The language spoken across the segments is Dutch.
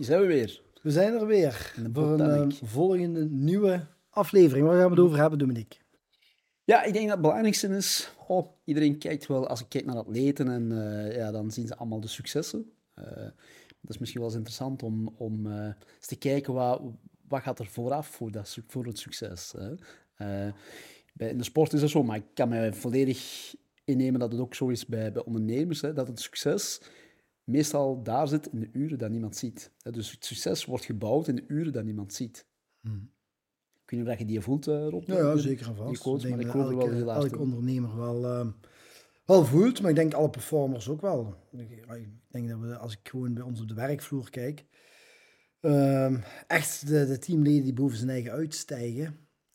zijn we weer. We zijn er weer In de voor een Bottanic. volgende nieuwe aflevering. Waar gaan we het over hebben, Dominique? Ja, ik denk dat het belangrijkste is... iedereen kijkt wel... Als ik kijk naar atleten en dan zien ze allemaal de successen. Dat is misschien wel eens interessant om eens te kijken wat gaat er vooraf voor het succes. Hè? In de sport is dat zo, maar ik kan mij volledig innemen dat het ook zo is bij ondernemers. Hè, dat het succes meestal daar zit in de uren dat niemand ziet. Dus het succes wordt gebouwd in de uren dat niemand ziet. Ik weet niet of je die voelt, Rob. Ja, zeker en Die vast. coach, Ik maar denk ik dat hoor er wel heel hard elke in. ondernemer wel voelt, maar ik denk alle performers ook wel. Ik denk dat als ik gewoon bij ons op de werkvloer kijk, echt de teamleden die boven zijn eigen uitstijgen,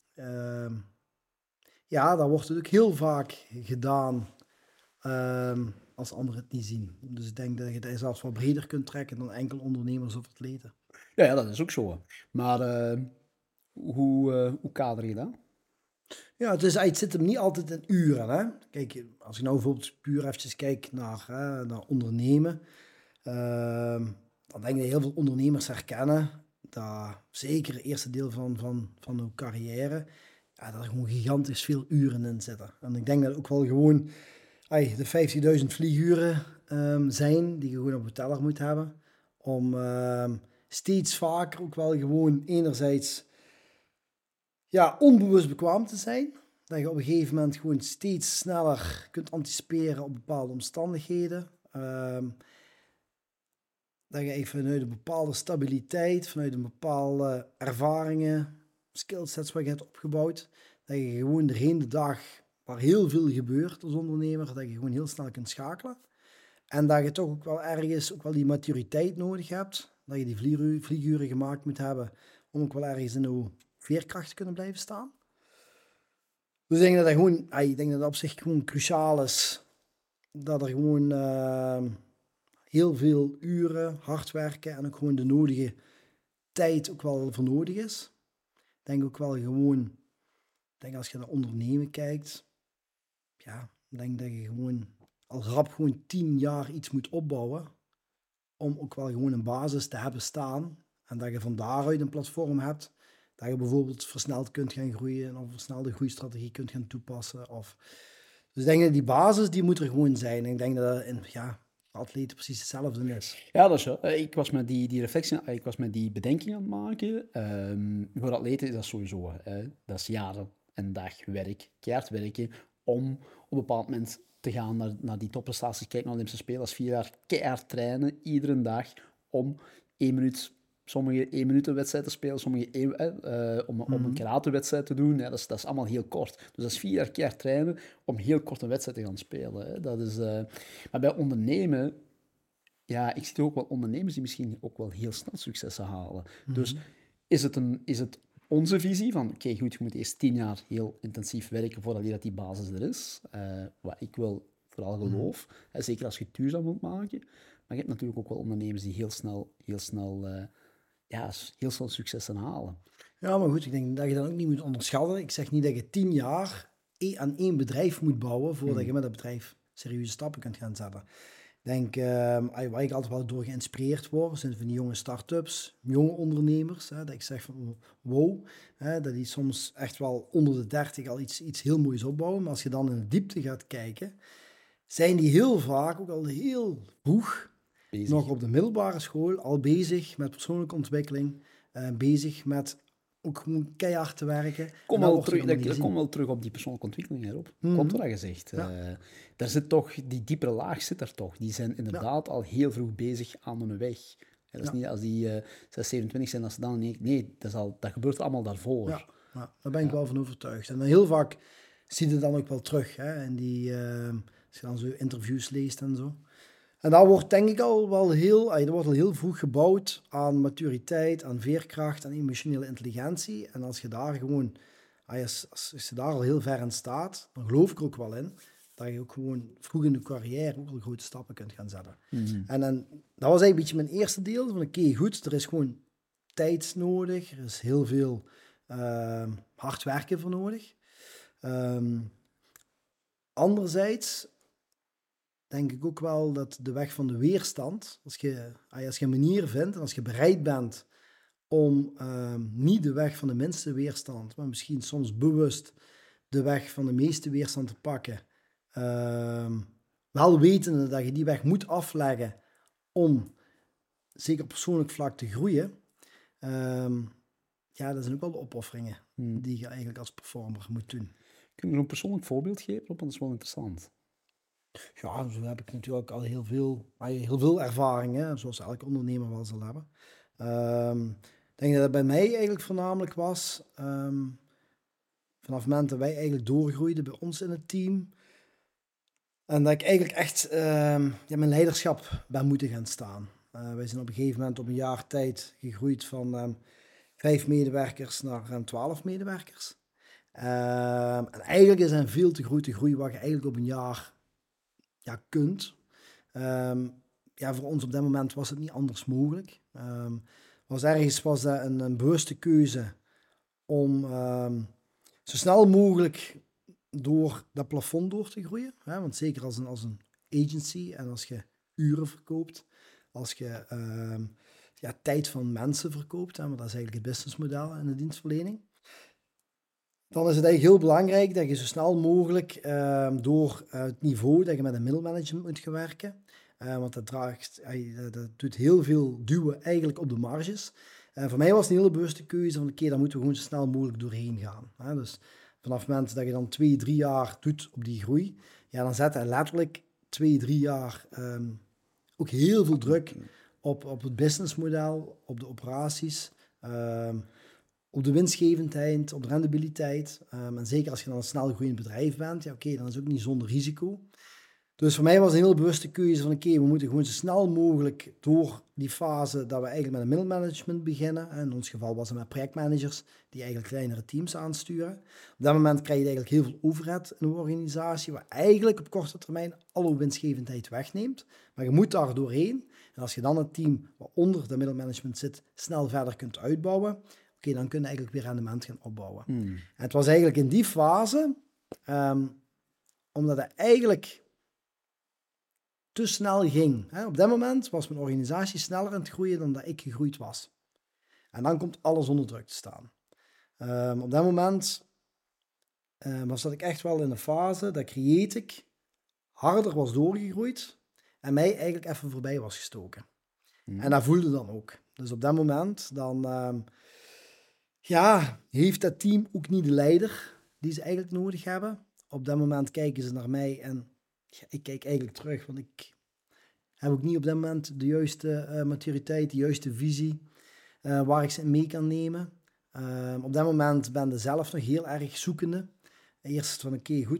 ja, daar wordt het ook heel vaak gedaan als anderen het niet zien. Dus ik denk dat je het zelfs wat breder kunt trekken dan enkel ondernemers of atleten. Ja, dat is ook zo. Hè. Maar hoe kader je dat? Ja, het zit hem niet altijd in uren. Hè? Kijk, als ik nou bijvoorbeeld puur eventjes kijk naar ondernemen, dan denk ik dat heel veel ondernemers herkennen dat zeker het eerste deel van hun carrière, ja, dat er gewoon gigantisch veel uren in zitten. En ik denk dat ook wel gewoon de 50.000 vlieguren zijn die je gewoon op een teller moet hebben, om steeds vaker ook wel gewoon enerzijds onbewust bekwaam te zijn. Dat je op een gegeven moment gewoon steeds sneller kunt anticiperen op bepaalde omstandigheden. Dat je even vanuit een bepaalde stabiliteit, vanuit een bepaalde ervaringen, skillsets wat je hebt opgebouwd, dat je gewoon doorheen de dag, waar heel veel gebeurt als ondernemer, dat je gewoon heel snel kunt schakelen. En dat je toch ook wel ergens ook wel die maturiteit nodig hebt. Dat je die vlieguren gemaakt moet hebben om ook wel ergens in de veerkracht te kunnen blijven staan. Dus ik denk dat dat op zich gewoon cruciaal is. Dat er gewoon heel veel uren, hard werken en ook gewoon de nodige tijd ook wel voor nodig is. Ik denk ook wel gewoon, als je naar ondernemen kijkt, ja, ik denk dat je gewoon al rap gewoon 10 jaar iets moet opbouwen om ook wel gewoon een basis te hebben staan. En dat je van daaruit een platform hebt, dat je bijvoorbeeld versneld kunt gaan groeien of een versnelde groeistrategie kunt gaan toepassen. Dus ik denk dat die basis, die moet er gewoon zijn. En ik denk dat atleten precies hetzelfde is. Ja, dat is zo. Ik was met die reflectie, ik was met die bedenking aan het maken. Voor atleten is dat sowieso. Dat is jaren en dag werk, keihard werken, om op een bepaald moment te gaan naar die topprestaties. Kijk naar Olympische Spelen, dat is 4 jaar keihard trainen, iedere dag, om 1 minuut... Sommige 1 minuut een wedstrijd te spelen, sommige om een karatewedstrijd te doen. Ja, dat is allemaal heel kort. Dus dat is 4 jaar keer trainen om heel kort een wedstrijd te gaan spelen. Hè. Dat is, maar bij ondernemen, ja, ik zie ook wel ondernemers die misschien ook wel heel snel successen halen. Dus is het onze visie van, oké, goed, je moet eerst 10 jaar heel intensief werken voordat die basis er is. Wat ik wel vooral geloof, zeker als je het duurzaam wilt maken. Maar je hebt natuurlijk ook wel ondernemers die heel snel successen halen. Ja, maar goed, ik denk dat je dat ook niet moet onderschatten. Ik zeg niet dat je 10 jaar aan 1 bedrijf moet bouwen voordat je met dat bedrijf serieuze stappen kunt gaan zetten. Ik denk, waar ik altijd wel door geïnspireerd word, zijn van die jonge start-ups, jonge ondernemers. Dat ik zeg van, wow, dat die soms echt wel onder de 30 al iets heel moois opbouwen. Maar als je dan in de diepte gaat kijken, zijn die heel vaak ook al heel vroeg bezig. Nog op de middelbare school al bezig met persoonlijke ontwikkeling, bezig met ook gewoon keihard te werken. Kom wel terug op die persoonlijke ontwikkeling hierop. Klopt wat je zegt. Ja. Daar zit toch, die diepere laag zit er toch. Die zijn inderdaad al heel vroeg bezig aan hun weg. Ja, dat is niet als die 27 zijn, dat ze dan... Nee, dat gebeurt allemaal daarvoor. Ja, daar ben ik wel van overtuigd. En dan heel vaak zie je het dan ook wel terug. Hè, in die, als je dan zo interviews leest en zo. En daar wordt denk ik er wordt al heel vroeg gebouwd aan maturiteit, aan veerkracht, aan emotionele intelligentie. En als je daar gewoon, als je daar al heel ver in staat, dan geloof ik er ook wel in, dat je ook gewoon vroeg in de carrière ook wel grote stappen kunt gaan zetten. En dan, dat was eigenlijk een beetje mijn eerste deel, van oké, goed, er is gewoon tijd nodig, er is heel veel hard werken voor nodig. Anderzijds denk ik ook wel dat de weg van de weerstand, als je een manier vindt en als je bereid bent om niet de weg van de minste weerstand, maar misschien soms bewust de weg van de meeste weerstand te pakken, wel wetende dat je die weg moet afleggen om zeker op persoonlijk vlak te groeien, dat zijn ook wel de opofferingen die je eigenlijk als performer moet doen. Kun je een persoonlijk voorbeeld geven? Want dat is wel interessant. Ja, zo heb ik natuurlijk al heel veel ervaring, hè, zoals elke ondernemer wel zal hebben. Ik denk dat het bij mij eigenlijk voornamelijk was, vanaf het moment dat wij eigenlijk doorgroeiden bij ons in het team, en dat ik eigenlijk echt mijn leiderschap ben moeten gaan staan. Wij zijn op een gegeven moment op een jaar tijd gegroeid van 5 medewerkers naar 12 medewerkers. En eigenlijk is een veel te grote groei wat je eigenlijk op een jaar kunt. Voor ons op dat moment was het niet anders mogelijk. Was dat een bewuste keuze om zo snel mogelijk door dat plafond door te groeien. Hè? Want zeker als een agency en als je uren verkoopt, als je tijd van mensen verkoopt, hè? Want dat is eigenlijk het businessmodel in de dienstverlening. Dan is het eigenlijk heel belangrijk dat je zo snel mogelijk door het niveau dat je met een middelmanagement moet gaan werken. Want dat doet heel veel duwen eigenlijk op de marges. Voor mij was het een hele bewuste keuze van daar moeten we gewoon zo snel mogelijk doorheen gaan. Dus vanaf het moment dat je dan 2-3 jaar doet op die groei, dan zet hij letterlijk 2-3 jaar ook heel veel druk op het businessmodel, op de operaties, op de winstgevendheid, op de rendabiliteit. En zeker als je dan een snel groeiend bedrijf bent, dan is het ook niet zonder risico. Dus voor mij was een heel bewuste keuze van we moeten gewoon zo snel mogelijk door die fase dat we eigenlijk met een middelmanagement beginnen. In ons geval was het met projectmanagers die eigenlijk kleinere teams aansturen. Op dat moment krijg je eigenlijk heel veel overhead in een organisatie, waar eigenlijk op korte termijn alle winstgevendheid wegneemt. Maar je moet daar doorheen. En als je dan het team wat onder de middelmanagement zit snel verder kunt uitbouwen, dan kun je eigenlijk weer rendement gaan opbouwen. En het was eigenlijk in die fase, omdat het eigenlijk te snel ging. Op dat moment was mijn organisatie sneller aan het groeien dan dat ik gegroeid was. En dan komt alles onder druk te staan. Op dat moment zat ik echt wel in een fase dat Creatic harder was doorgegroeid en mij eigenlijk even voorbij was gestoken. En dat voelde dan ook. Dus op dat moment dan heeft dat team ook niet de leider die ze eigenlijk nodig hebben. Op dat moment kijken ze naar mij en ik kijk eigenlijk terug, want ik heb ook niet op dat moment de juiste maturiteit, de juiste visie waar ik ze mee kan nemen. Op dat moment ben ik zelf nog heel erg zoekende. Eerst van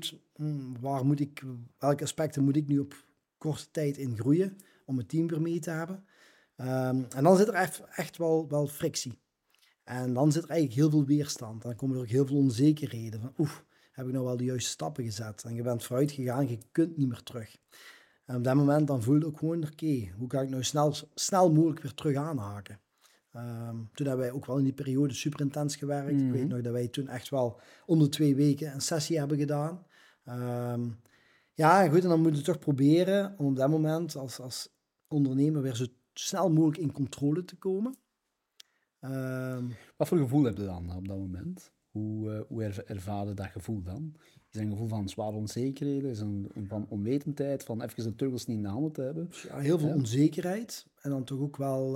welke aspecten moet ik nu op korte tijd in groeien om het team weer mee te hebben. En dan zit er echt wel frictie. En dan zit er eigenlijk heel veel weerstand. Dan komen er ook heel veel onzekerheden van heb ik nou wel de juiste stappen gezet? En je bent vooruit gegaan, je kunt niet meer terug. En op dat moment dan voelde ik ook gewoon, hoe kan ik nou snel mogelijk weer terug aanhaken? Toen hebben wij ook wel in die periode super intens gewerkt. Ik weet nog dat wij toen echt wel om de 2 weken een sessie hebben gedaan. En dan moet je toch proberen om op dat moment als ondernemer weer zo snel mogelijk in controle te komen. Wat voor gevoel heb je dan op dat moment? Hoe ervaar je dat gevoel dan? Is het een gevoel van zware onzekerheden? Is het van onwetendheid? Van even de teugels niet in de handen te hebben? Ja, heel veel onzekerheid. En dan toch ook wel...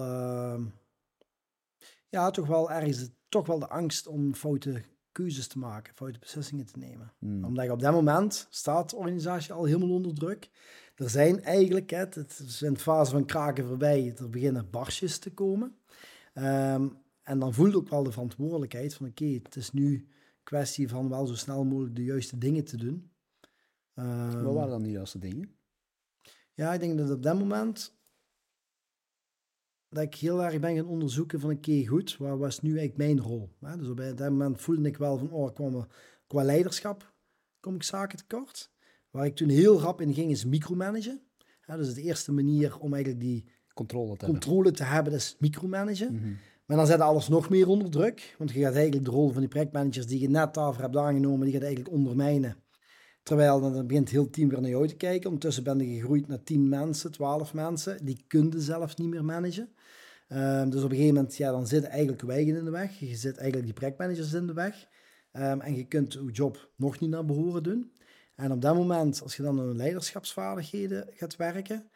toch wel de angst om foute keuzes te maken, foute beslissingen te nemen. Omdat je op dat moment staat de organisatie al helemaal onder druk. Er zijn eigenlijk, het is in de fase van kraken voorbij, er beginnen barstjes te komen. En dan voel je ook wel de verantwoordelijkheid van het is nu kwestie van wel zo snel mogelijk de juiste dingen te doen. Wat waren dan die juiste dingen? Ja, ik denk dat op dat moment dat ik heel erg ben gaan onderzoeken van goed, wat was nu eigenlijk mijn rol? Dus op dat moment voelde ik wel van, qua leiderschap kom ik zaken tekort. Waar ik toen heel rap in ging is micromanagen. Dus de eerste manier om eigenlijk die controle te hebben, dat is micromanagen. Maar dan zet alles nog meer onder druk. Want je gaat eigenlijk de rol van die projectmanagers die je net daarvoor hebt aangenomen, die gaat eigenlijk ondermijnen. Terwijl dan begint het heel team weer naar jou te kijken. Ondertussen ben je gegroeid naar 10 mensen, 12 mensen. Die kun je zelf niet meer managen. Dus op een gegeven moment, dan zitten eigenlijk wijgen in de weg. Je zit eigenlijk die projectmanagers in de weg. En je kunt je job nog niet naar behoren doen. En op dat moment, als je dan aan leiderschapsvaardigheden gaat werken,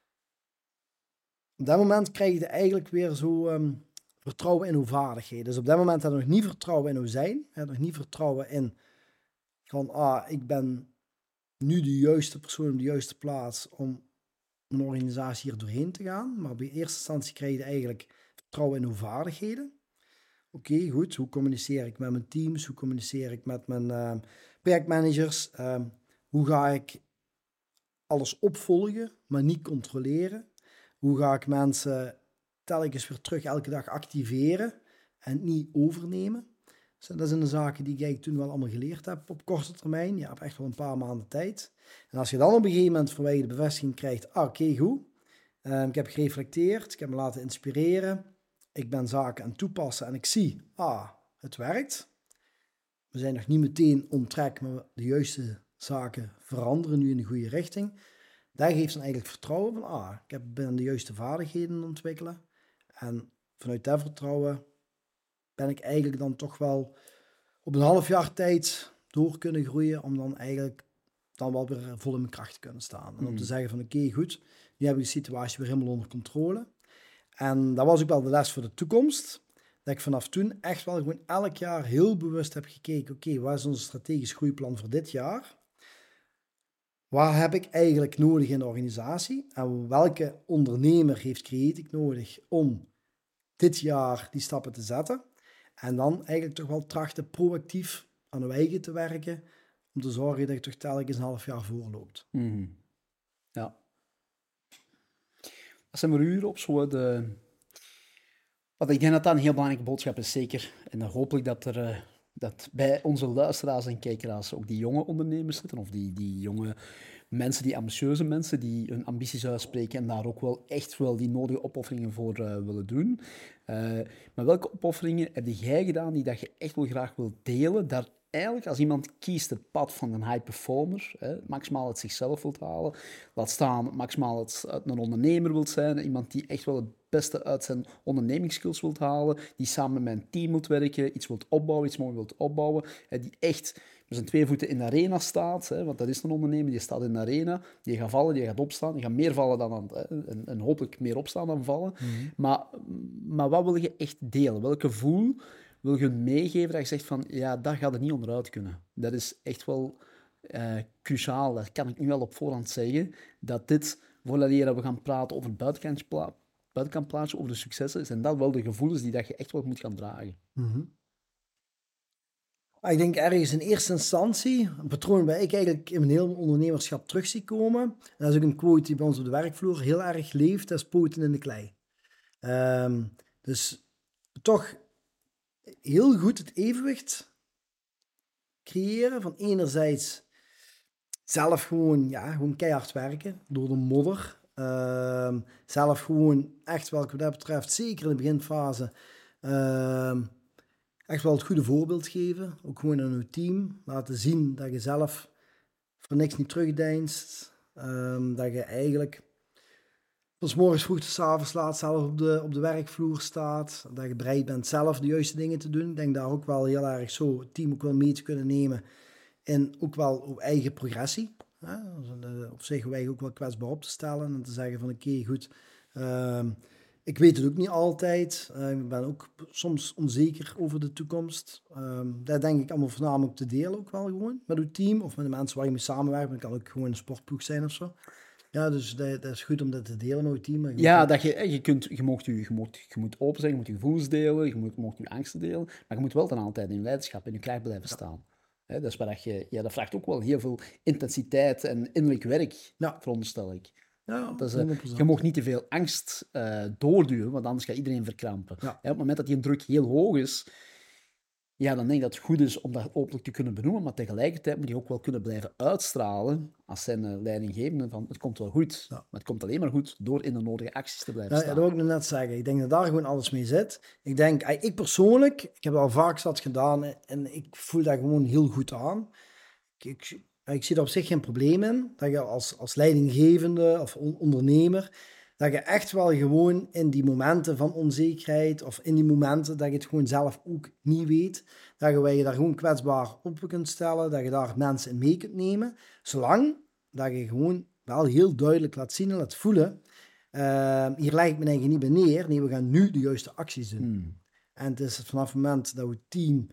op dat moment krijg je eigenlijk weer zo vertrouwen in uw vaardigheden. Dus op dat moment heb je nog niet vertrouwen in uw zijn. Je hebt nog niet vertrouwen in van, ik ben nu de juiste persoon op de juiste plaats om een organisatie hier doorheen te gaan. Maar op eerste instantie krijg je eigenlijk vertrouwen in uw vaardigheden. Oké, goed. Hoe communiceer ik met mijn teams? Hoe communiceer ik met mijn projectmanagers? Hoe ga ik alles opvolgen, maar niet controleren? Hoe ga ik mensen telkens weer terug elke dag activeren en niet overnemen? Dus dat zijn de zaken die ik toen wel allemaal geleerd heb op korte termijn. Je hebt echt wel een paar maanden tijd. En als je dan op een gegeven moment van je de bevestiging krijgt, oké, goed. Ik heb gereflecteerd, ik heb me laten inspireren. Ik ben zaken aan het toepassen en ik zie, het werkt. We zijn nog niet meteen on track, maar de juiste zaken veranderen nu in de goede richting. Dat geeft dan eigenlijk vertrouwen van, ben de juiste vaardigheden aan het ontwikkelen. En vanuit dat vertrouwen ben ik eigenlijk dan toch wel op een half jaar tijd door kunnen groeien om dan eigenlijk dan wel weer vol in mijn kracht te kunnen staan. En om te zeggen van oké, goed, nu heb ik de situatie weer helemaal onder controle. En dat was ook wel de les voor de toekomst. Dat ik vanaf toen echt wel gewoon elk jaar heel bewust heb gekeken, oké, wat is ons strategisch groeiplan voor dit jaar? Waar heb ik eigenlijk nodig in de organisatie? En welke ondernemer heeft Creatiek nodig om dit jaar die stappen te zetten? En dan eigenlijk toch wel trachten proactief aan de eigen te werken, om te zorgen dat je toch telkens een half jaar voorloopt. Mm-hmm. Ja. Dat zijn maar uren op zo de... Want ik denk dat dat een heel belangrijke boodschap is, zeker. En dan hoop ik dat bij onze luisteraars en kijkeraars ook die jonge ondernemers zitten, of die jonge mensen, die ambitieuze mensen, die hun ambities uitspreken en daar ook wel echt wel die nodige opofferingen voor willen doen. Maar welke opofferingen heb jij gedaan die dat je echt wel graag wilt delen? Daar eigenlijk, als iemand kiest het pad van een high performer, maximaal het zichzelf wilt halen, laat staan maximaal een ondernemer wilt zijn, iemand die echt wel het beste uit zijn ondernemingsskills wilt halen, die samen met een team wilt werken, iets wilt opbouwen, iets mooi wilt opbouwen, die echt met zijn 2 voeten in de arena staat, want dat is een ondernemer, die staat in de arena, die gaat vallen, die gaat opstaan, die gaat meer vallen dan en hopelijk meer opstaan dan vallen. Mm-hmm. Maar wat wil je echt delen? Welk gevoel wil je meegeven dat je zegt van, ja, daar gaat het niet onderuit kunnen. Dat is echt wel cruciaal. Dat kan ik nu wel op voorhand zeggen, dat dit, voordat we gaan praten over buitenkantplaatje, over de successen, zijn dat wel de gevoelens die dat je echt wel moet gaan dragen. Mm-hmm. Ik denk ergens in eerste instantie, een patroon waar ik eigenlijk in mijn hele ondernemerschap terug zie komen, en dat is ook een quote die bij ons op de werkvloer heel erg leeft, dat is poten in de klei. Dus toch heel goed het evenwicht creëren van enerzijds zelf gewoon keihard werken door de modder. Zelf gewoon echt wat dat betreft, zeker in de beginfase, echt wel het goede voorbeeld geven. Ook gewoon aan uw team. Laten zien dat je zelf voor niks niet terugdeinst. Dat je eigenlijk van 's morgens vroeg tot 's avonds laat zelf op de werkvloer staat. Dat je bereid bent zelf de juiste dingen te doen. Ik denk daar ook wel heel erg zo het team ook wel mee te kunnen nemen. En ook wel op eigen progressie. Op zich wij ook wel kwetsbaar op te stellen. En te zeggen van oké, goed. Ik weet het ook niet altijd. Ik ben ook soms onzeker over de toekomst. Dat denk ik allemaal voornamelijk te delen ook wel gewoon. Met uw team of met de mensen waar je mee samenwerkt. Dat kan ook gewoon een sportploeg zijn of zo. Ja, dus dat is goed om dat te delen met je team. Ja, dat je moet open zijn, je moet je gevoelens delen, je moet je angsten delen. Maar je moet wel dan altijd in leiderschap en je kracht blijven staan. Dat is waar dat vraagt ook wel heel veel intensiteit en innerlijk werk, veronderstel ik. Ja, je mag niet te veel angst doorduwen, want anders gaat iedereen verkrampen. Ja. Op het moment dat die druk heel hoog is, ja, dan denk ik dat het goed is om dat openlijk te kunnen benoemen, maar tegelijkertijd moet je ook wel kunnen blijven uitstralen als zijn leidinggevende van het komt wel goed. Ja. Maar het komt alleen maar goed door in de nodige acties te blijven staan. Ja, dat wil ik net zeggen. Ik denk dat daar gewoon alles mee zit. Ik denk, ik persoonlijk, ik heb al vaak zat gedaan en ik voel dat gewoon heel goed aan. ik zie er op zich geen probleem in, dat je als leidinggevende of ondernemer, dat je echt wel gewoon in die momenten van onzekerheid of in die momenten dat je het gewoon zelf ook niet weet, dat je daar gewoon kwetsbaar op kunt stellen, dat je daar mensen in mee kunt nemen, zolang dat je gewoon wel heel duidelijk laat zien en laat voelen, hier leg ik mijn eigen niet bij neer, nee, we gaan nu de juiste acties doen. En het is vanaf het moment dat het team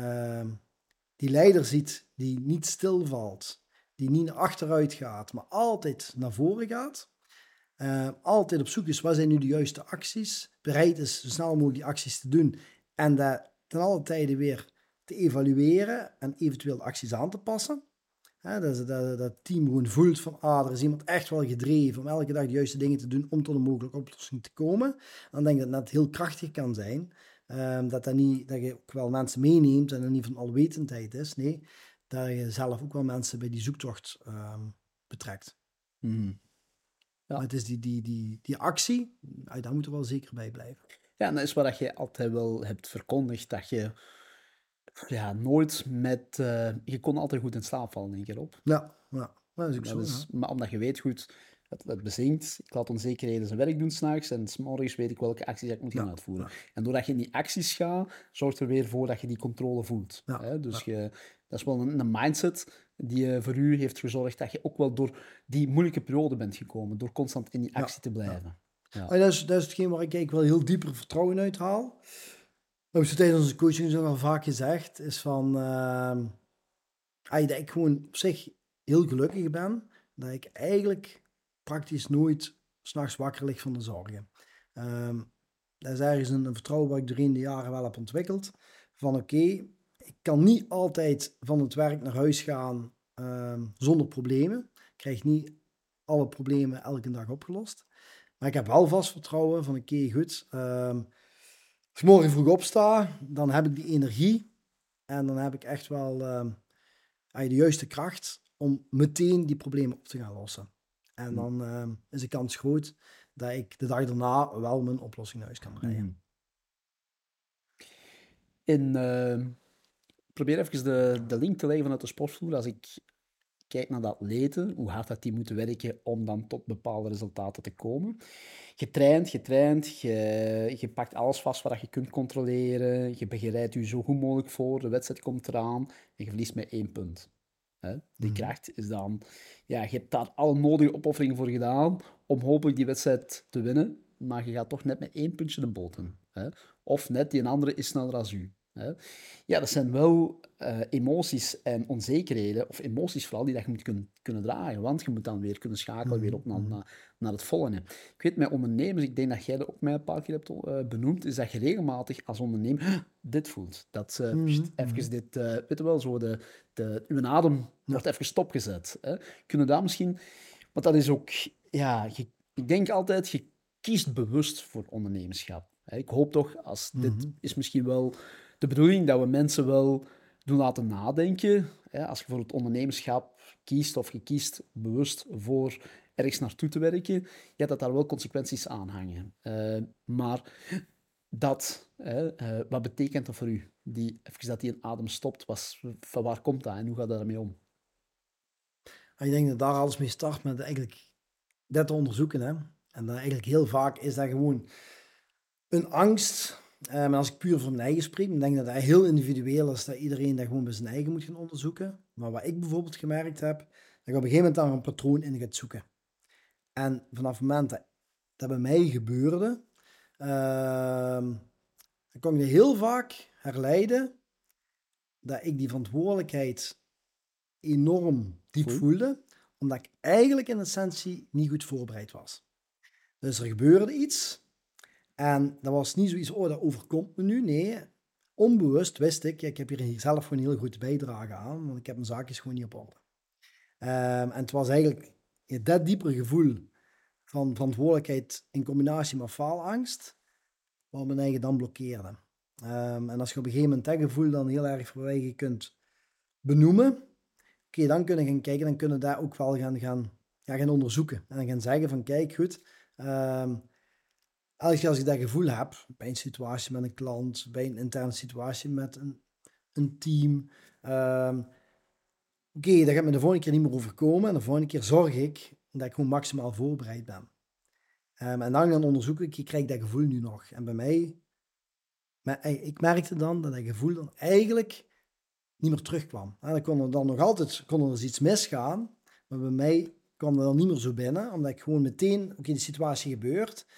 die leider ziet die niet stilvalt, die niet naar achteruit gaat, maar altijd naar voren gaat. Altijd op zoek is, wat zijn nu de juiste acties? Bereid is zo snel mogelijk die acties te doen. En dat ten alle tijde weer te evalueren en eventueel acties aan te passen. Dat team gewoon voelt van, er is iemand echt wel gedreven om elke dag de juiste dingen te doen om tot een mogelijke oplossing te komen. Dan denk ik dat het heel krachtig kan zijn. Dat je ook wel mensen meeneemt en dat niet van alwetendheid is. Nee, dat je zelf ook wel mensen bij die zoektocht betrekt. Ja. Maar het is die actie, daar moeten we wel zeker bij blijven. Ja, en dat is wat je altijd wel hebt verkondigd, dat je nooit met... je kon altijd goed in slaap vallen, denk ik erop. Ja, dat is ook zo. Maar omdat je weet goed, het bezinkt, ik laat onzekerheden zijn werk doen s'nachts en 's morgens weet ik welke acties ik moet gaan uitvoeren. Ja. En doordat je in die acties gaat, zorgt er weer voor dat je die controle voelt. Ja. Hè? Dus dat is wel een mindset die voor u heeft gezorgd dat je ook wel door die moeilijke periode bent gekomen, door constant in die actie te blijven. Ja. Dat is hetgeen waar ik wel heel dieper vertrouwen uit haal. Dat heb ik tijdens onze coaching zo al vaak gezegd, is van dat ik gewoon op zich heel gelukkig ben, dat ik eigenlijk praktisch nooit 's nachts wakker lig van de zorgen. Dat is ergens een vertrouwen wat ik doorheen de jaren wel heb ontwikkeld. Van oké, ik kan niet altijd van het werk naar huis gaan zonder problemen. Ik krijg niet alle problemen elke dag opgelost. Maar ik heb wel vast vertrouwen van oké, goed. Als ik morgen vroeg opsta, dan heb ik die energie. En dan heb ik echt wel de juiste kracht om meteen die problemen op te gaan lossen. En dan is de kans groot dat ik de dag daarna wel mijn oplossing naar huis kan brengen. Probeer even de link te leggen vanuit de sportvloer. Als ik kijk naar de atleten, hoe hard dat die moeten werken om dan tot bepaalde resultaten te komen. Je traint, je pakt alles vast wat je kunt controleren, je bereidt je zo goed mogelijk voor, de wedstrijd komt eraan en je verliest met 1 punt. Die kracht is dan... Ja, je hebt daar alle nodige opofferingen voor gedaan om hopelijk die wedstrijd te winnen, maar je gaat toch net met 1 puntje de boot in. Of net die andere is sneller als u. Ja, dat zijn wel emoties en onzekerheden, of emoties vooral, die dat je moet kunnen dragen, want je moet dan weer kunnen schakelen weer op naar het volgende. Ik weet, met ondernemers, ik denk dat jij dat ook mij een paar keer hebt benoemd, is dat je regelmatig als ondernemer dit voelt. Dat even dit, weet je wel, zo uw adem wordt even stopgezet. Kunnen daar misschien, want dat is ook, ik denk altijd, je kiest bewust voor ondernemerschap. Ik hoop toch, als dit is misschien wel de bedoeling, dat we mensen wel doen laten nadenken. Als je voor het ondernemerschap kiest of je kiest bewust voor ergens naartoe te werken, dat daar wel consequenties aan hangen. Maar wat betekent dat voor u? Even dat die een adem stopt, van waar komt dat en hoe gaat dat daarmee om? Ik denk dat daar alles mee start met eigenlijk dat te onderzoeken. Hè? En dan eigenlijk heel vaak is dat gewoon een angst. Maar als ik puur voor mijn eigen spreek, dan denk ik dat dat heel individueel is, dat iedereen dat gewoon bij zijn eigen moet gaan onderzoeken. Maar wat ik bijvoorbeeld gemerkt heb, dat ik op een gegeven moment daar een patroon in gaat zoeken. En vanaf het moment dat bij mij gebeurde, dan kon ik heel vaak herleiden dat ik die verantwoordelijkheid enorm diep voelde, omdat ik eigenlijk in essentie niet goed voorbereid was. Dus er gebeurde iets en dat was niet zoiets, dat overkomt me nu. Nee, onbewust wist ik heb hier zelf gewoon een heel goed bijdrage aan, want ik heb mijn zaakjes gewoon niet op orde. En het was eigenlijk dat diepere gevoel van verantwoordelijkheid in combinatie met faalangst, wat mijn eigen dan blokkeerde. En als je op een gegeven moment dat gevoel dan heel erg voor je kunt benoemen, dan kunnen we gaan kijken, dan kunnen we daar ook wel gaan onderzoeken. En dan gaan zeggen van, kijk, goed, als ik dat gevoel heb, bij een situatie met een klant, bij een interne situatie met een team, oké, dat gaat me de volgende keer niet meer overkomen. En de volgende keer zorg ik dat ik gewoon maximaal voorbereid ben. En dan gaan onderzoeken, ik krijg dat gevoel nu nog. En bij mij, ik merkte dan dat gevoel dan eigenlijk niet meer terugkwam. En dan kon er dan nog altijd eens iets misgaan, maar bij mij kwam dat dan niet meer zo binnen, omdat ik gewoon meteen, oké, de situatie gebeurt.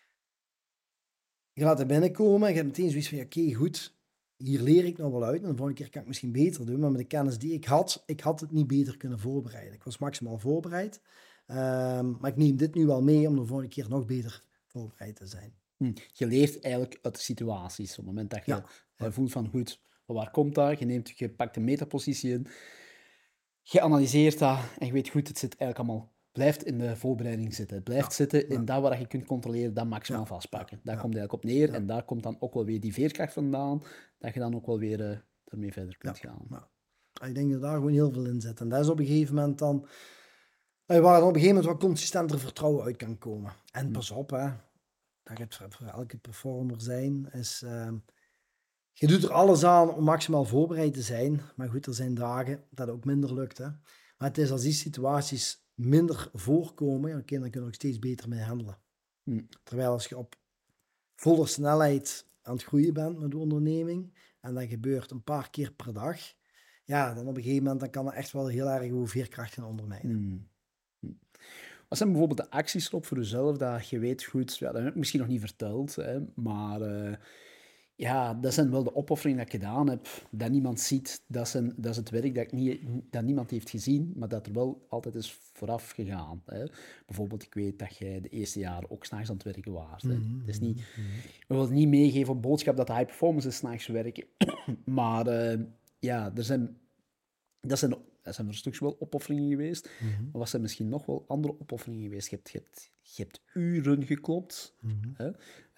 Je laat het binnenkomen en je hebt meteen zoiets van, oké, goed, hier leer ik nog wel uit. En de volgende keer kan ik misschien beter doen, maar met de kennis die ik had het niet beter kunnen voorbereiden. Ik was maximaal voorbereid, maar ik neem dit nu wel mee om de volgende keer nog beter voorbereid te zijn. Je leert eigenlijk uit de situaties. Op het moment dat je voelt van, goed, waar komt dat? Je pakt een metapositie in, je analyseert dat en je weet goed, het zit eigenlijk allemaal, blijft in de voorbereiding zitten. Het blijft zitten in dat waar je kunt controleren, dat maximaal vastpakken. Daar komt het eigenlijk op neer en daar komt dan ook wel weer die veerkracht vandaan, dat je dan ook wel weer ermee verder kunt gaan. Ja. Ik denk dat daar gewoon heel veel in zit. En dat is op een gegeven moment dan, waar er op een gegeven moment wat consistenter vertrouwen uit kan komen. En pas op, hè, dat gaat voor elke performer zijn, is... je doet er alles aan om maximaal voorbereid te zijn. Maar goed, er zijn dagen dat het ook minder lukt. Hè? Maar het is als die situaties minder voorkomen, dan kun je nog steeds beter mee handelen. Terwijl als je op volle snelheid aan het groeien bent met de onderneming, en dat gebeurt een paar keer per dag, ja, dan op een gegeven moment dan kan dat echt wel heel erg je veerkracht gaan ondermijnen. Wat zijn bijvoorbeeld de acties erop voor jezelf dat je weet goed, ja, dat heb ik misschien nog niet verteld, hè, maar ja, dat zijn wel de opofferingen dat ik gedaan heb, dat niemand ziet. Dat is het werk dat niemand heeft gezien, maar dat er wel altijd is vooraf gegaan. Hè. Bijvoorbeeld, ik weet dat jij de eerste jaren ook 's nachts aan het werken was. Hè. Het is niet, we willen niet meegeven op boodschap dat de high performance is 's nachts werken, maar ja, dat zijn voor een stukje wel opofferingen geweest. Maar wat zijn misschien nog wel andere opofferingen geweest? Je hebt uren geklopt. Hè?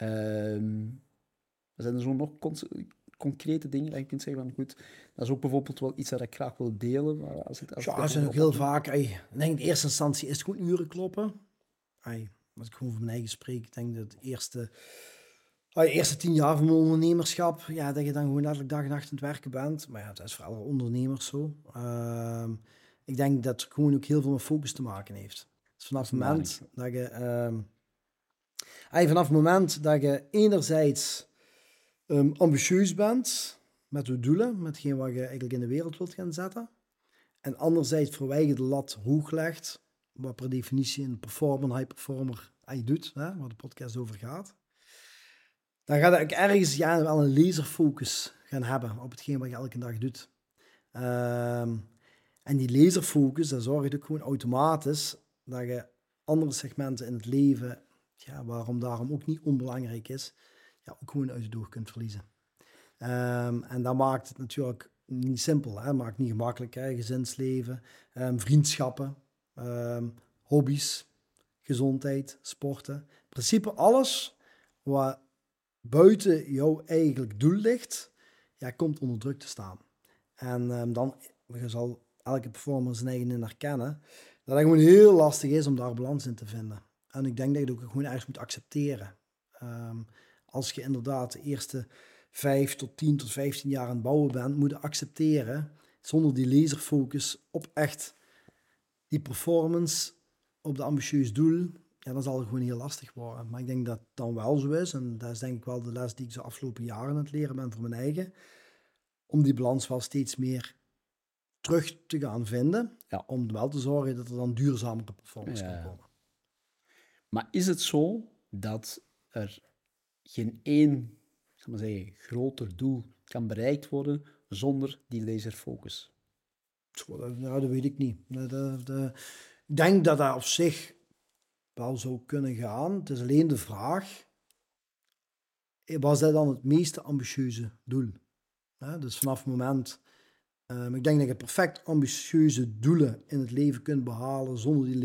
Zijn er zo nog concrete dingen dat je kunt zeggen van goed, dat is ook bijvoorbeeld wel iets dat ik graag wil delen? Ja, zijn ook heel vaak. Ik denk in eerste instantie is het gewoon uren kloppen. Als ik gewoon voor mijn eigen spreek, ik denk dat de eerste 10 jaar van mijn ondernemerschap, ja, dat je dan gewoon elke dag en nacht aan het werken bent. Maar ja, dat is voor alle ondernemers zo. Ik denk dat het gewoon ook heel veel met focus te maken heeft. Dus vanaf het moment dat je enerzijds ambitieus bent met je doelen, met hetgeen wat je eigenlijk in de wereld wilt gaan zetten, en anderzijds voor je de lat hoog legt, wat per definitie een high performer doet, hè, waar de podcast over gaat, dan gaat ik ergens wel een laserfocus gaan hebben op hetgeen wat je elke dag doet. En die laserfocus, dat zorgt ook gewoon automatisch dat je andere segmenten in het leven, ja, daarom ook niet onbelangrijk is, ja, ook gewoon uit het oog kunt verliezen. En dat maakt het natuurlijk niet simpel, hè? Maakt niet gemakkelijk, hè? Gezinsleven, vriendschappen, hobby's, gezondheid, sporten. In principe alles wat buiten jouw eigenlijk doel ligt, ja, komt onder druk te staan. En dan, je zal elke performer zijn eigen in herkennen, dat het gewoon heel lastig is om daar balans in te vinden. En ik denk dat je het ook gewoon ergens moet accepteren. Als je inderdaad de eerste 5 tot 10 tot 15 jaar aan het bouwen bent, moet je accepteren, zonder die laserfocus op echt die performance, op de ambitieus doel, ja, dan zal het gewoon heel lastig worden. Maar ik denk dat het dan wel zo is, en dat is denk ik wel de les die ik de afgelopen jaren aan het leren ben voor mijn eigen, om die balans wel steeds meer terug te gaan vinden, ja, om wel te zorgen dat er dan duurzamere performance kan komen. Maar is het zo dat er geen één, ik zal maar zeggen, groter doel kan bereikt worden zonder die laserfocus? Dat weet ik niet. Ik denk dat dat op zich wel zou kunnen gaan. Het is alleen de vraag, was dat dan het meest ambitieuze doel? Dus vanaf het moment, ik denk dat je perfect ambitieuze doelen in het leven kunt behalen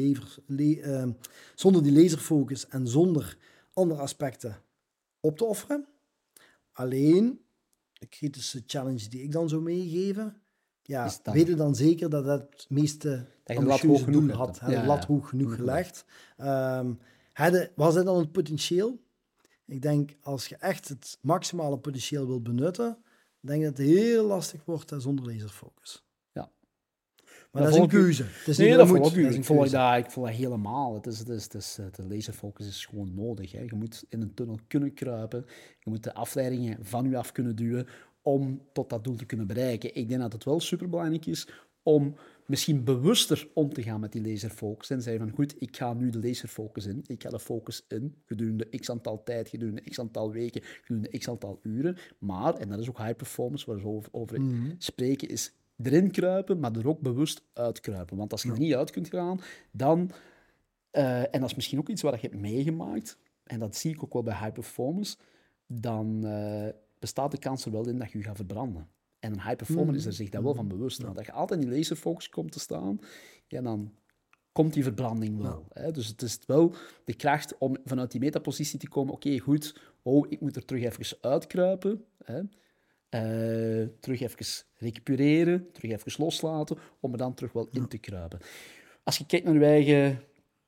zonder die laserfocus en zonder andere aspecten op te offeren. Alleen, de kritische challenge die ik dan zou meegeven, ja, weet je dan zeker dat het meeste ambitieuze doel had. De lat hoog genoeg gelegd. Was dat dan het potentieel? Ik denk, als je echt het maximale potentieel wilt benutten, denk dat het heel lastig wordt zonder laserfocus. Ja. Maar dat is een keuze. Het is niet Nee, dat dat moet. volg ik. Dat is een keuze. Ik volg dat helemaal. De laserfocus is gewoon nodig. Hè. Je moet in een tunnel kunnen kruipen. Je moet de afleidingen van je af kunnen duwen om tot dat doel te kunnen bereiken. Ik denk dat het wel superbelangrijk is om misschien bewuster om te gaan met die laserfocus. En zeggen van, goed, ik ga nu de laserfocus in. Ik ga de focus in gedurende x aantal tijd, gedurende x aantal weken, gedurende x aantal uren. Maar, en dat is ook high performance, waar we over spreken, is erin kruipen, maar er ook bewust uitkruipen. Want als je er niet uit kunt gaan, dan... en dat is misschien ook iets wat je hebt meegemaakt, en dat zie ik ook wel bij high performance, dan bestaat de kans er wel in dat je gaat verbranden. En een high performer is er zich daar wel van bewust. Want als je altijd in die laserfocus komt te staan, ja, dan komt die verbranding wel. Hè? Dus het is wel de kracht om vanuit die metapositie te komen. Oké, goed, ik moet er terug even uitkruipen. Hè? Terug even recupereren, terug even loslaten, om er dan terug wel in te kruipen. Als je kijkt naar je eigen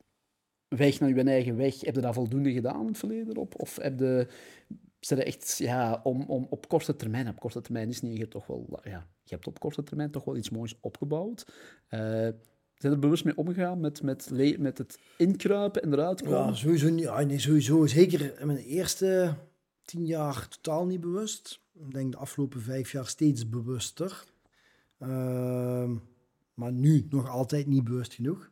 weg, heb je dat voldoende gedaan in het verleden op? Of zijn er echt, ja, om op korte termijn is niet, je hebt toch wel, ja, je hebt op korte termijn toch wel iets moois opgebouwd. Zijn er bewust mee omgegaan met het inkruipen en eruit komen? Ja, sowieso niet. Ja, nee, sowieso. Zeker in mijn eerste 10 jaar totaal niet bewust. Ik denk de afgelopen 5 jaar steeds bewuster. Maar nu nog altijd niet bewust genoeg.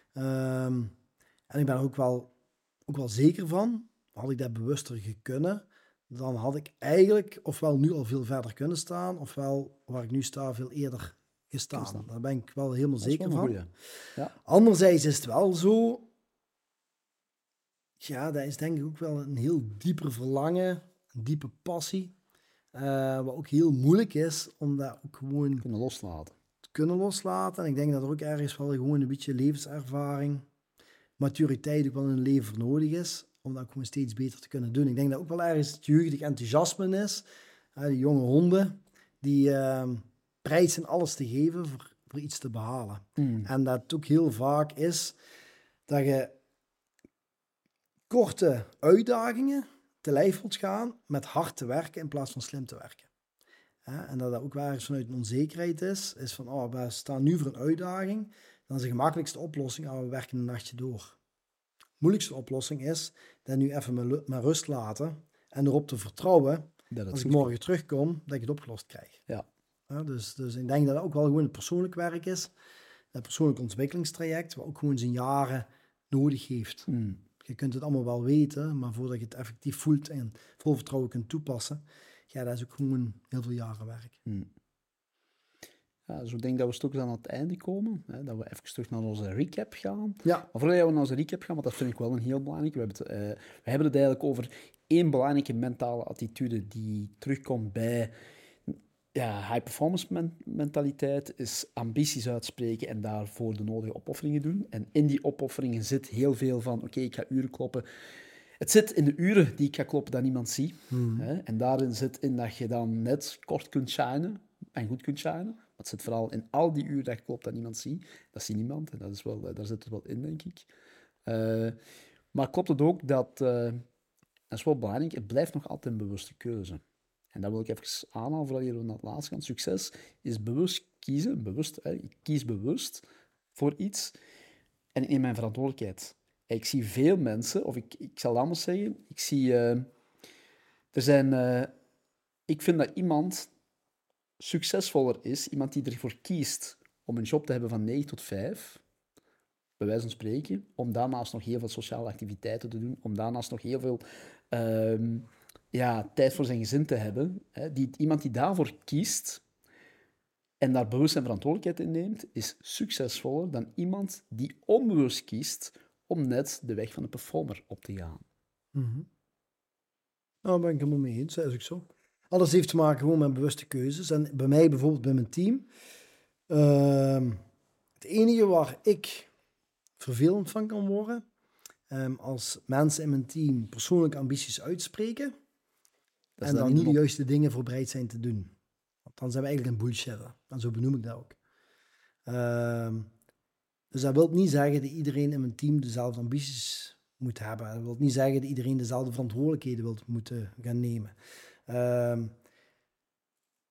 En ik ben er ook wel zeker van. Had ik dat bewuster gekunnen, dan had ik eigenlijk ofwel nu al veel verder kunnen staan, ofwel waar ik nu sta veel eerder gestaan. Daar ben ik wel helemaal zeker van. Ja. Anderzijds is het wel zo, ja, dat is denk ik ook wel een heel dieper verlangen, een diepe passie, wat ook heel moeilijk is om dat ook gewoon te kunnen loslaten. En ik denk dat er ook ergens wel gewoon een beetje levenservaring, maturiteit ook wel in een leven voor nodig is, om dat ook gewoon steeds beter te kunnen doen. Ik denk dat ook wel ergens het jeugdig enthousiasme is. Die jonge honden, die bereid zijn alles te geven voor iets te behalen. En dat het ook heel vaak is dat je korte uitdagingen te lijf wilt gaan met hard te werken in plaats van slim te werken. En dat ook wel eens vanuit een onzekerheid is van, we staan nu voor een uitdaging, dan is de gemakkelijkste oplossing, we werken een nachtje door. De moeilijkste oplossing is dat nu even met rust laten en erop te vertrouwen, als ik morgen terugkom, dat ik het opgelost krijg. Ja. Dus ik denk dat dat ook wel gewoon het persoonlijk werk is, dat persoonlijk ontwikkelingstraject, wat ook gewoon zijn jaren nodig heeft. Je kunt het allemaal wel weten, maar voordat je het effectief voelt en vol vertrouwen kunt toepassen, ja, dat is ook gewoon heel veel jaren werk. Ja, dus ik denk dat we straks aan het einde komen. Hè, dat we even terug naar onze recap gaan. Ja. Maar voordat we naar onze recap gaan, want dat vind ik wel een heel belangrijk. We hebben het eigenlijk over één belangrijke mentale attitude die terugkomt bij high-performance mentaliteit, is ambities uitspreken en daarvoor de nodige opofferingen doen. En in die opofferingen zit heel veel van, oké, ik ga uren kloppen. Het zit in de uren die ik ga kloppen dat niemand ziet. Hè? En daarin zit in dat je dan net kort kunt shinen en goed kunt shinen. Maar het zit vooral in al die uren dat je klopt dat niemand ziet. Dat ziet niemand en dat is wel, daar zit het wel in, denk ik. Maar klopt het ook dat is wel belangrijk, het blijft nog altijd een bewuste keuze. En dat wil ik even aanhalen, voordat je naar het laatste gaat. Succes is bewust kiezen, ik kies bewust voor iets en ik neem mijn verantwoordelijkheid. Ik zie veel mensen, of ik zal het anders zeggen, ik vind dat iemand succesvoller is, iemand die ervoor kiest om een job te hebben van 9 tot 5, bij wijze van spreken, om daarnaast nog heel veel sociale activiteiten te doen, om daarnaast nog heel veel tijd voor zijn gezin te hebben. Iemand die daarvoor kiest en daar bewust zijn verantwoordelijkheid in neemt, is succesvoller dan iemand die onbewust kiest om net de weg van de performer op te gaan. Nou, daar ben ik helemaal mee eens, dat is ook zo. Alles heeft te maken gewoon met bewuste keuzes. En bij mij bijvoorbeeld, bij mijn team, het enige waar ik vervelend van kan worden, als mensen in mijn team persoonlijke ambities uitspreken en dan niet de juiste dingen voor bereid zijn te doen. Want dan zijn we eigenlijk een bullshitter. En zo benoem ik dat ook. Dus dat wil niet zeggen dat iedereen in mijn team dezelfde ambities moet hebben. Dat wil niet zeggen dat iedereen dezelfde verantwoordelijkheden moet gaan nemen.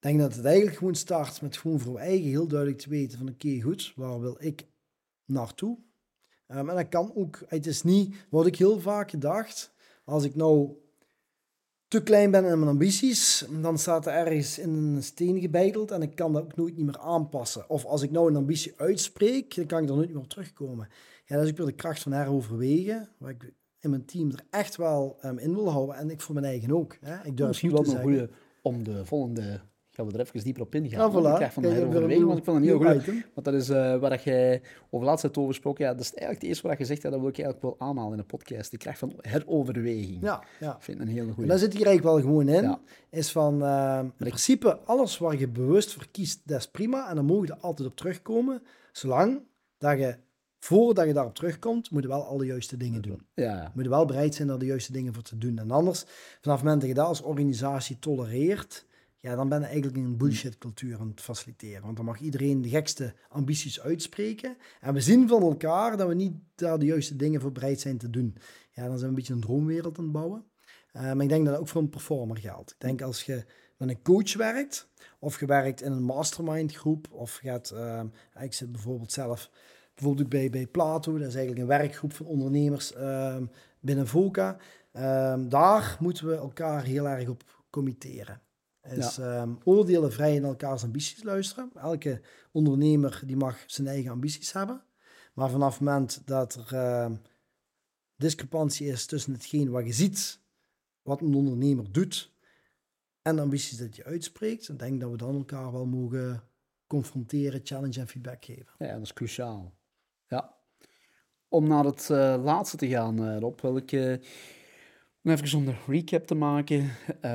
denk dat het eigenlijk gewoon start met gewoon voor eigen heel duidelijk te weten van oké, goed, waar wil ik naartoe? En dat kan ook, het is niet, wat ik heel vaak gedacht, als ik nou te klein ben in mijn ambities, dan staat er ergens in een steen gebeiteld en ik kan dat ook nooit niet meer aanpassen. Of als ik nou een ambitie uitspreek, dan kan ik er nooit meer op terugkomen. Ja, dat is ook weer de kracht van heroverwegen, waar ik in mijn team er echt wel in wil houden en ik voor mijn eigen ook. Hè. Ik durf Misschien niet wel te een zeggen. goede om de volgende... Gaan we er even dieper op ingaan. Ja, De voilà. kracht van Kijk, heroverwegen, want ik vond het een heel goed. item. Want dat is waar dat jij over laatst hebt over gesproken. Ja, dat is eigenlijk het eerste wat je zegt. Ja, dat wil ik eigenlijk wel aanhalen in de podcast. De kracht van heroverweging. Ja. Ik vind het een hele En goede. daar zit hier eigenlijk wel gewoon in. Ja. Is van, in principe, alles waar je bewust voor kiest, dat is prima. En dan mogen je er altijd op terugkomen. Zolang dat je, voordat je daarop terugkomt, moet je wel al de juiste dingen doen. Ja. Moet je wel bereid zijn daar de juiste dingen voor te doen. En anders, vanaf het moment dat je dat als organisatie tolereert, ja, dan ben je eigenlijk een bullshit cultuur aan het faciliteren. Want dan mag iedereen de gekste ambities uitspreken. En we zien van elkaar dat we niet daar de juiste dingen voor bereid zijn te doen. Ja, dan zijn we een beetje een droomwereld aan het bouwen. Maar ik denk dat dat ook voor een performer geldt. Ik denk als je met een coach werkt, of je werkt in een mastermind groep, of je gaat, ik zit bijvoorbeeld zelf ook bij Plato, dat is eigenlijk een werkgroep van ondernemers binnen VOCA. Daar moeten we elkaar heel erg op committeren. Is oordelen vrij in elkaars ambities luisteren. Elke ondernemer die mag zijn eigen ambities hebben. Maar vanaf het moment dat er discrepantie is tussen hetgeen wat je ziet, wat een ondernemer doet, en de ambities dat je uitspreekt, dan denk ik dat we dan elkaar wel mogen confronteren, challenge en feedback geven. Ja, dat is cruciaal. Ja. Om naar het laatste te gaan, Rob, wil ik om even om de recap te maken.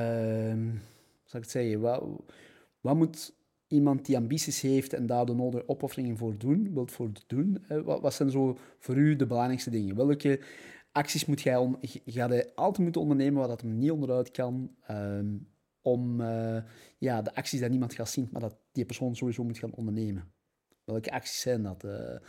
Zal ik het zeggen? Wat moet iemand die ambities heeft en daar de nodige opofferingen voor doen, wilt voor doen? Wat zijn zo voor u de belangrijkste dingen? Welke acties moet ga je altijd moeten ondernemen waar dat hem niet onderuit kan, om de acties dat niemand gaat zien, maar dat die persoon sowieso moet gaan ondernemen? Welke acties zijn dat?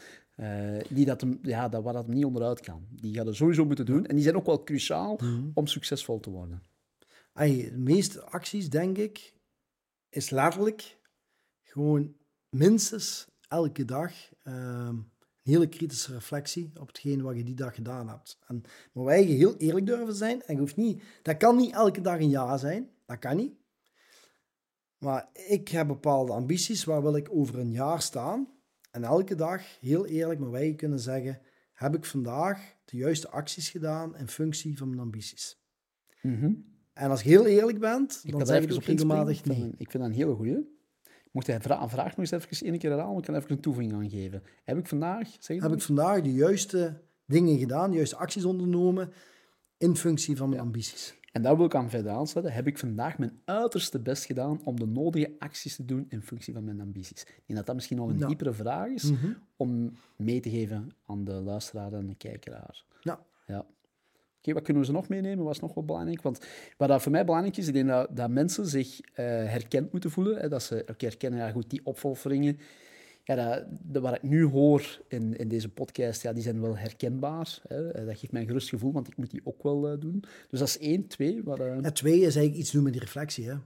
Waar dat hem niet onderuit kan. Die gaat er sowieso moeten doen. En die zijn ook wel cruciaal om succesvol te worden. De meeste acties, denk ik, is letterlijk gewoon minstens elke dag een hele kritische reflectie op hetgeen wat je die dag gedaan hebt. Maar wij heel eerlijk durven zijn, en je hoeft niet, dat kan niet elke dag een ja zijn, dat kan niet. Maar ik heb bepaalde ambities, waar wil ik over een jaar staan? En elke dag, heel eerlijk, maar wij kunnen zeggen, heb ik vandaag de juiste acties gedaan in functie van mijn ambities? Mm-hmm. En als je heel eerlijk bent, Ik dan zeg je ook regelmatig nee. Ik vind dat een hele goeie. Mocht jij een vraag nog eens even één keer herhalen, ik kan even een toevoeging aan geven. Heb ik vandaag de juiste dingen gedaan, de juiste acties ondernomen in functie van mijn ambities? En daar wil ik aan verder aansluiten. Heb ik vandaag mijn uiterste best gedaan om de nodige acties te doen in functie van mijn ambities? Ik denk dat dat misschien nog een diepere vraag is om mee te geven aan de luisteraar en de kijkeraar. Ja. Oké, wat kunnen we ze nog meenemen? Wat is nog wel belangrijk? Want wat dat voor mij belangrijk is, ik denk dat mensen zich herkend moeten voelen. Hè, dat ze herkennen, ja goed, die opofferingen. Ja, wat ik nu hoor in deze podcast, ja, die zijn wel herkenbaar. Hè. Dat geeft mij een gerust gevoel, want ik moet die ook wel doen. Dus dat is 1. 2. Twee is eigenlijk iets doen met die reflectie. Hè.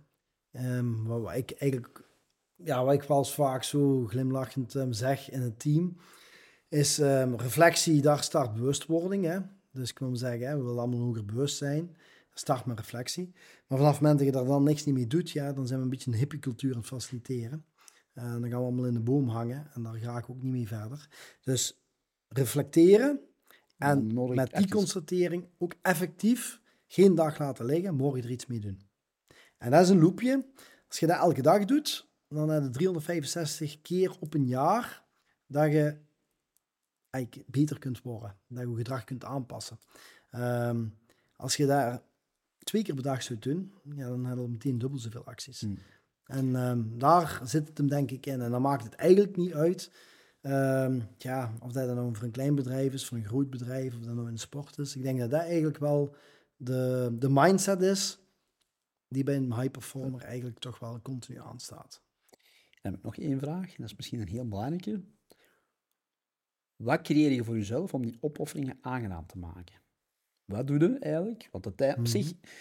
Wat ik wel eens vaak zo glimlachend zeg in het team, is reflectie, daar start bewustwording. Hè. Dus ik wil zeggen, we willen allemaal hoger bewust zijn. Start met reflectie. Maar vanaf het moment dat je daar dan niks niet mee doet, ja, dan zijn we een beetje een hippiecultuur aan het faciliteren. Dan gaan we allemaal in de boom hangen en daar ga ik ook niet mee verder. Dus reflecteren en met die constatering ook effectief geen dag laten liggen, morgen er iets mee doen. En dat is een loopje. Als je dat elke dag doet, dan heb je 365 keer op een jaar dat je eigenlijk beter kunt worden, dat je gedrag kunt aanpassen. Als je daar 2 keer per dag zou doen, ja, dan hebben we meteen dubbel zoveel acties. En daar zit het hem denk ik in. En dan maakt het eigenlijk niet uit of dat nou voor een klein bedrijf is, voor een groot bedrijf, of dat nou in de sport is. Ik denk dat dat eigenlijk wel de mindset is die bij een high performer eigenlijk toch wel continu aanstaat. Dan heb ik nog 1 vraag, en dat is misschien een heel belangrijke. Wat creëer je voor jezelf om die opofferingen aangenaam te maken? Wat doe je eigenlijk? Want op zich,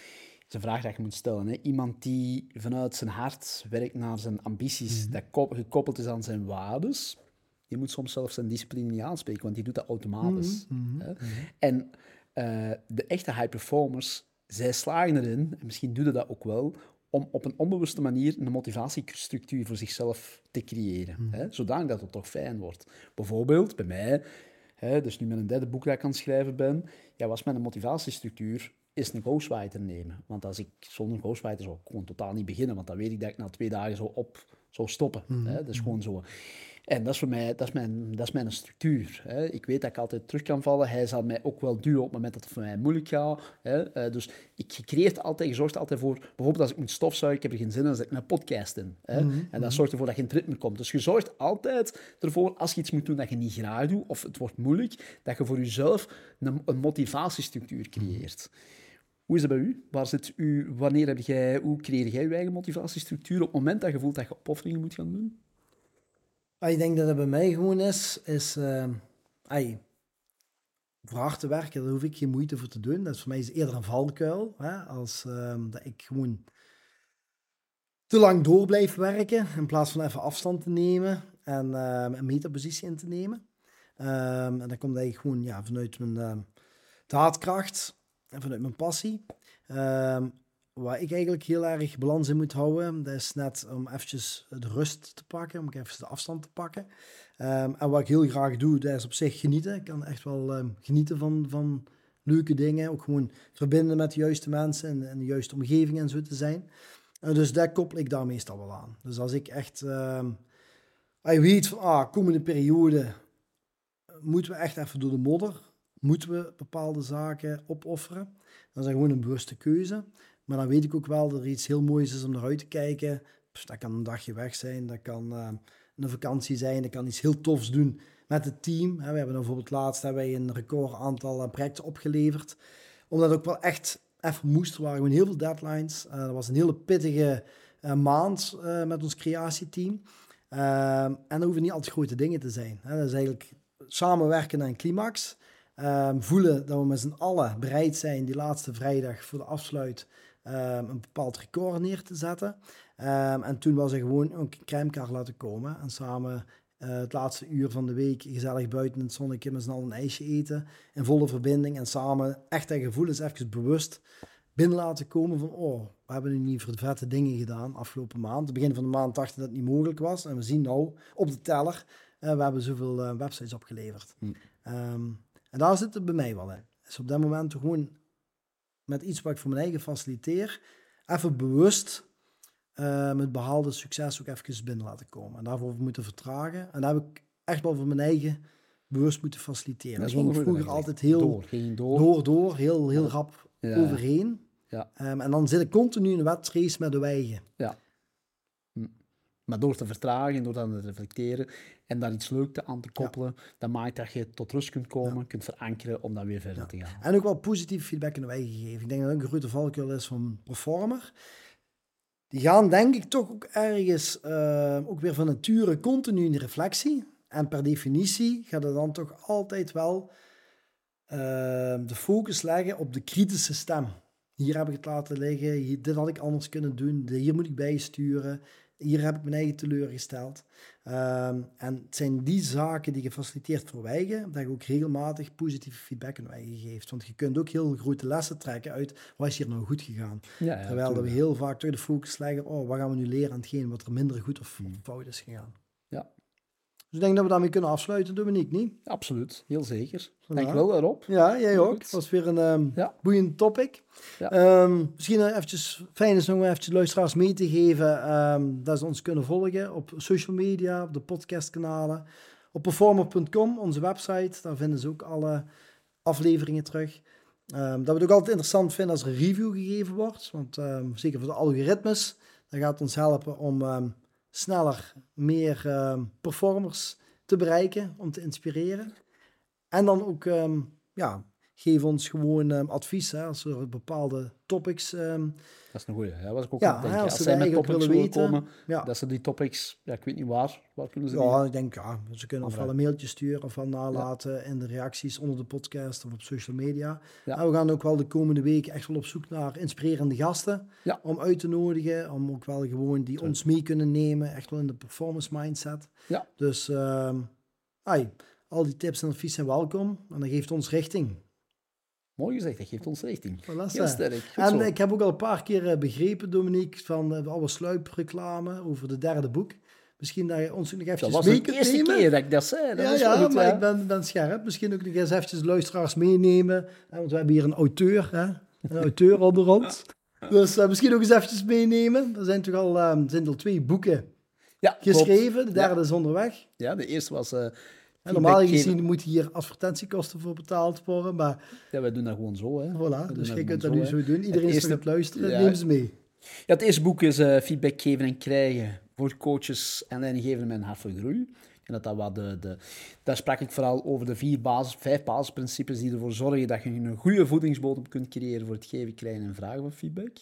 is een vraag dat je moet stellen. Hè. Iemand die vanuit zijn hart werkt naar zijn ambities, dat gekoppeld is aan zijn waardes, die moet soms zelfs zijn discipline niet aanspreken, want die doet dat automatisch. Hè. En de echte high performers, zij slagen erin, en misschien doen ze dat ook wel, om op een onbewuste manier een motivatiestructuur voor zichzelf te creëren. Hè, zodanig dat het toch fijn wordt. Bijvoorbeeld bij mij, hè, dus nu met een derde boek dat ik aan het schrijven ben, ja, was mijn motivatiestructuur is een ghostwriter nemen. Want als ik zonder ghostwriter zou ik gewoon totaal niet beginnen, want dan weet ik dat ik na 2 dagen zou stoppen. Hè, dat is gewoon zo. En dat is voor mij, dat is mijn structuur. Hè. Ik weet dat ik altijd terug kan vallen. Hij zal mij ook wel duwen op het moment dat het voor mij moeilijk gaat. Hè. Dus je zorgt altijd voor, bijvoorbeeld als ik moet stofzuigen, ik heb er geen zin in, dan zet ik een podcast in. Hè. En dat zorgt ervoor dat je in het ritme komt. Dus je zorgt altijd ervoor, als je iets moet doen dat je niet graag doet, of het wordt moeilijk, dat je voor jezelf een motivatiestructuur creëert. Hoe is dat bij u? Hoe creëer jij je eigen motivatiestructuur op het moment dat je voelt dat je opofferingen moet gaan doen? Ik denk dat het bij mij gewoon is voor hard te werken, daar hoef ik geen moeite voor te doen. Dat is voor mij eerder een valkuil, hè, als dat ik gewoon te lang door blijf werken, in plaats van even afstand te nemen en een metapositie in te nemen. En dat komt eigenlijk gewoon vanuit mijn daadkracht en vanuit mijn passie. Waar ik eigenlijk heel erg balans in moet houden, dat is net om eventjes de rust te pakken, om even de afstand te pakken. En wat ik heel graag doe, dat is op zich genieten. Ik kan echt wel genieten van leuke dingen. Ook gewoon verbinden met de juiste mensen en de juiste omgeving en zo te zijn. Dus dat koppel ik daar meestal wel aan. Dus als ik echt weet van komende periode moeten we echt even door de modder. Moeten we bepaalde zaken opofferen. Dan is dat gewoon een bewuste keuze. Maar dan weet ik ook wel dat er iets heel moois is om naar uit te kijken. Dus dat kan een dagje weg zijn, dat kan een vakantie zijn, dat kan iets heel tofs doen met het team. We hebben bijvoorbeeld laatst een record aantal projecten opgeleverd. Omdat het ook wel echt even moest. Er waren gewoon heel veel deadlines. Dat was een hele pittige maand met ons creatieteam. En dat hoeven niet altijd grote dingen te zijn. Dat is eigenlijk samenwerken naar een climax. Voelen dat we met z'n allen bereid zijn die laatste vrijdag voor de afsluit een bepaald record neer te zetten. En toen was er gewoon een crèmekaart laten komen en samen het laatste uur van de week gezellig buiten in het zonnetje met z'n allen een ijsje eten in volle verbinding en samen echt dat gevoel is even bewust binnen laten komen van we hebben nu niet voor de vette dingen gedaan afgelopen maand. Het begin van de maand dachten dat het niet mogelijk was en we zien nou op de teller, we hebben zoveel websites opgeleverd. En daar zit het bij mij wel in. Dus op dat moment gewoon met iets wat ik voor mijn eigen faciliteer, even bewust het behaalde succes ook even binnen laten komen. En daarvoor moeten vertragen. En daar heb ik echt wel voor mijn eigen bewust moeten faciliteren. Dat ging vroeger altijd heel door, heel rap overheen. Ja. En dan zit ik continu in een wetrace met de wijgen. Ja. Maar door te vertragen, door dan te reflecteren en daar iets leuks aan te koppelen, dat maakt dat je tot rust kunt komen, kunt verankeren om dan weer verder te gaan. En ook wel positief feedback in de wijgen geven. Ik denk dat ook een grote valkuil is van performer. Die gaan denk ik toch ook ergens, ook weer van nature, continu in de reflectie. En per definitie gaat het dan toch altijd wel de focus leggen op de kritische stem. Hier heb ik het laten liggen, dit had ik anders kunnen doen, hier moet ik bijsturen. Hier heb ik mijn eigen teleurgesteld. En het zijn die zaken die gefaciliteerd verwijgen, dat je ook regelmatig positieve feedback aan eigen geeft. Want je kunt ook heel grote lessen trekken uit, wat is hier nou goed gegaan? Terwijl dat we heel vaak toch de focus leggen, wat gaan we nu leren aan hetgeen wat er minder goed of fout is gegaan. Ja. Dus ik denk dat we daarmee kunnen afsluiten, Dominique, niet? Absoluut, heel zeker. Dank je wel daarop. Ja, jij ook. Het was weer een boeiend topic. Ja. Misschien eventjes fijn is om eventjes luisteraars mee te geven dat ze ons kunnen volgen op social media, op de podcastkanalen, op performer.com, onze website. Daar vinden ze ook alle afleveringen terug. Dat we het ook altijd interessant vinden als er een review gegeven wordt, want zeker voor de algoritmes, dat gaat ons helpen om sneller meer performers te bereiken, om te inspireren. En dan ook geef ons gewoon advies. Hè, als er bepaalde topics... Dat is een goeie. Dat was ik ook Ja, aan het denken. hè, als Als ze zij dat met eigenlijk topics willen willen weten, komen, ja. dat ze die topics, ja, ik weet niet waar kunnen ze die? Ja, ik denk, ja, ze kunnen ofwel Alright. een mailtje sturen ofwel nalaten in de reacties onder de podcast of op social media. Ja. En we gaan ook wel de komende weken echt wel op zoek naar inspirerende gasten Ja. om uit te nodigen, om ook wel gewoon die ons mee kunnen nemen, echt wel in de performance mindset. Ja. Dus al die tips en advies zijn welkom en dat geeft ons richting. Mooi gezegd, dat geeft ons richting. Voilà, Heel sterk. Goed en zo. ik heb ook al een paar keer begrepen, Dominique, van alle sluipreclame over de derde boek. Misschien dat je ons nog Dat eventjes was mee de kunt eerste nemen. keer dat ik dat zei. Dat is wel Ja, goed, maar hè? ik ben scherp. Misschien ook nog eens eventjes luisteraars meenemen. Want we hebben hier een auteur, hè? Een auteur onder ons. Dus misschien ook eens eventjes meenemen. Er zijn toch al, zijn al 2 boeken Ja, geschreven. klopt. De derde is onderweg. Ja, de eerste was... En normaal feedback gezien geven. moeten hier advertentiekosten voor betaald worden. Maar Ja, wij doen dat gewoon zo, hè. voilà, We dus doen je kunt dat gewoon nu hè. zo doen. Iedereen is eerste- aan het luisteren. ja. Neem ze mee. Ja, het eerste boek is feedback geven en krijgen voor coaches en leidinggevenden met een hart voor groei. En dat wat daar sprak ik vooral over de 5 basisprincipes die ervoor zorgen dat je een goede voedingsbodem kunt creëren voor het geven, krijgen en vragen van feedback.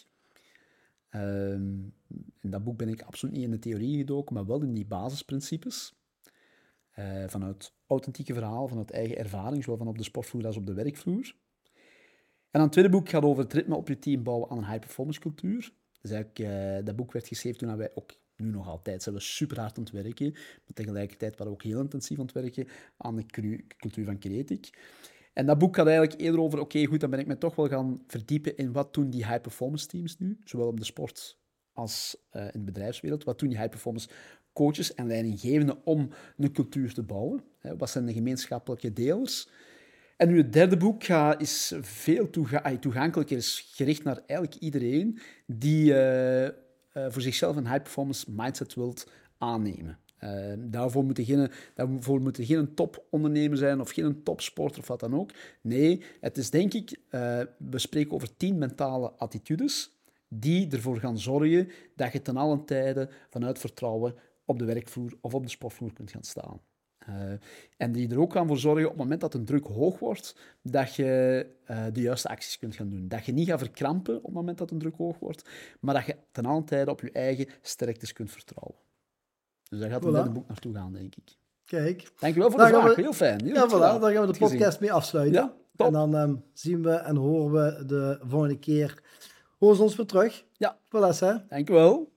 In dat boek ben ik absoluut niet in de theorie gedoken, maar wel in die basisprincipes. Vanuit authentieke verhalen, vanuit eigen ervaring, zowel van op de sportvloer als op de werkvloer. En dan het tweede boek gaat over het ritme op je team bouwen aan een high-performance cultuur. Dus eigenlijk, dat boek werd geschreven toen wij ook, nu nog altijd, zijn we super hard aan het werken. Maar tegelijkertijd waren we ook heel intensief aan het werken aan de cultuur van Creatic. En dat boek gaat eigenlijk eerder over, oké, goed, dan ben ik me toch wel gaan verdiepen in wat doen die high-performance teams nu, zowel op de sport als in de bedrijfswereld. Wat doen die high-performance coaches en leidinggevenden om een cultuur te bouwen? Wat zijn de gemeenschappelijke delers? En nu het derde boek is veel toegankelijker, is gericht naar eigenlijk iedereen die voor zichzelf een high-performance mindset wilt aannemen. Daarvoor moet er geen topondernemer zijn of geen topsporter of wat dan ook. Nee, het is denk ik, we spreken over 10 mentale attitudes die ervoor gaan zorgen dat je ten allen tijde vanuit vertrouwen op de werkvloer of op de sportvloer kunt gaan staan. En die er ook gaan voor zorgen op het moment dat de druk hoog wordt, dat je de juiste acties kunt gaan doen. Dat je niet gaat verkrampen op het moment dat de druk hoog wordt, maar dat je ten allen tijde op je eigen sterktes kunt vertrouwen. Dus daar gaat het derde boek naartoe gaan, denk ik. Kijk. Dankjewel voor de vraag. Heel fijn. Heel Ja, goed voilà, gedaan. daar gaan we de Goed gezien. podcast mee afsluiten. Ja, top. En dan zien we en horen we de volgende keer. Horen ze ons weer terug. Ja. Voilà, hè. Dankjewel.